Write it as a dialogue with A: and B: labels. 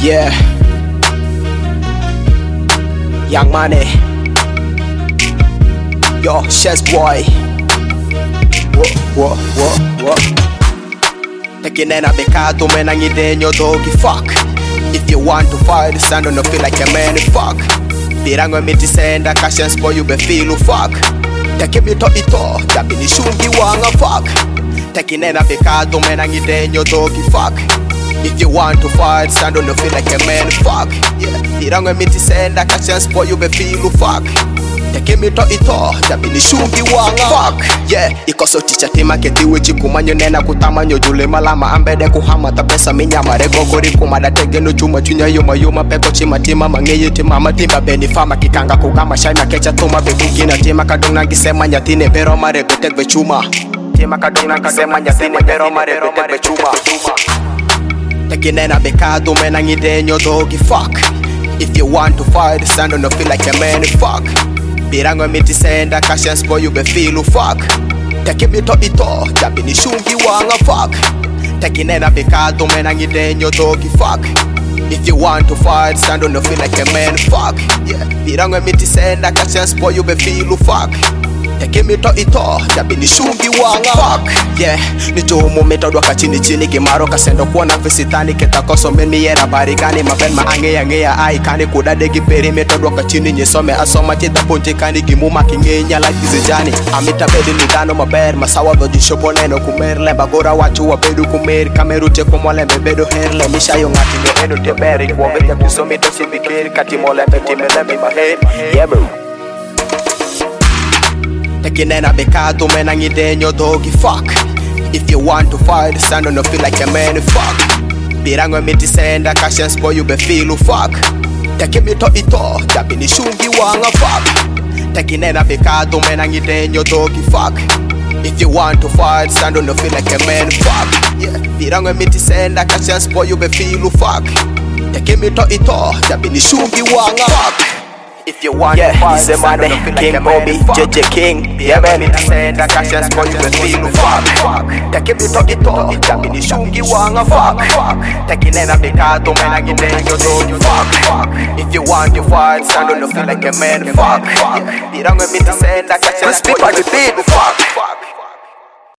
A: Yeah, Young Money, yo, Chess Boy. Whoa. Tekinena bekado menangidenyo dogi fuck. If you want to fight, stand on the feel like a man fuck. Pirango miti senda Chess Boy you be feel fuck. Teki to ito, jabi ni shungi wanga fuck. Tekinena bekado menangidenyo dogi fuck. If you want to fight, stand on the feel like a man fuck. Yeah, pirango miti senda Chess Boy you be feel fuck. Teki to ito, jabi ni shungi wanga fuck. Yeah, ikoso ticha tima ketiwe chikumanyo nena kutamanyo jule malama ambede kuhama tapesa minyama regogori kumada tegeno chuma chunya yoma peko chima tima mangeye tima matimba beni fama kikanga kugama shaima kecha tuma bekukina tima kadona gisema nyatine pero mare betegbe chuma tima kadona gisema nyatine pero mare betegbe chuma Tekinena bekado menangidenyo dogi fuck. If you want to fight, stand on the feel like a man fuck. Pirango miti senda Chess Boy you be feel fuck. Teki to ito, jabi ni shungi wanga fuck. Tekinena bekado menangidenyo dogi fuck. If you want to fight, stand on the feel like a man fuck. Yeah, pirango miti senda Chess Boy you be feel fuck. Teki to ito, jabi ni shungi wanga fuck. Yeah, ni jomo metodwa kachini chini kimaro kasendo kuona visitani ketakoso meni yera barigani maben maangeya ai kani kudade giperi metodwa kachini nyesome asoma chita ponte kani gimuma kingenya like izejani amita bedi nidano maber masawa do dishopo neno kumer lemba gora wachu wa bedu kumer kameru te komole bedo herle mishayo ngati no eno te beri kwa vete kisomi to sibikeri kati mole beti melemi maher yeah bro Tekinena bekado menangidenyo dogi fuck. If you want to fight, stand on the feel like a man fuck. Pirango miti senda Chess Boy you be feel fuck. Teki to ito, jabi ni shungi wanga fuck. Tekinena bekado menangidenyo dogi fuck. If you want to fight, stand on the feel like a man fuck. Yeah, pirango miti senda Chess Boy you be feel fuck. Teki to ito, jabi ni shungi wanga fuck. If you want to fight,
B: he's a man, King Bobby, JJ King. Yeah, man,
A: it's saying that Chess Boy you be feel fuck. Teki to ito, jabi ni shungi wanga fuck. Tekinena bekado menangidenyo dogi fuck. If you want to fight, stand on the feel like a man fuck. Pirango miti senda Chess Boy you be feel fuck.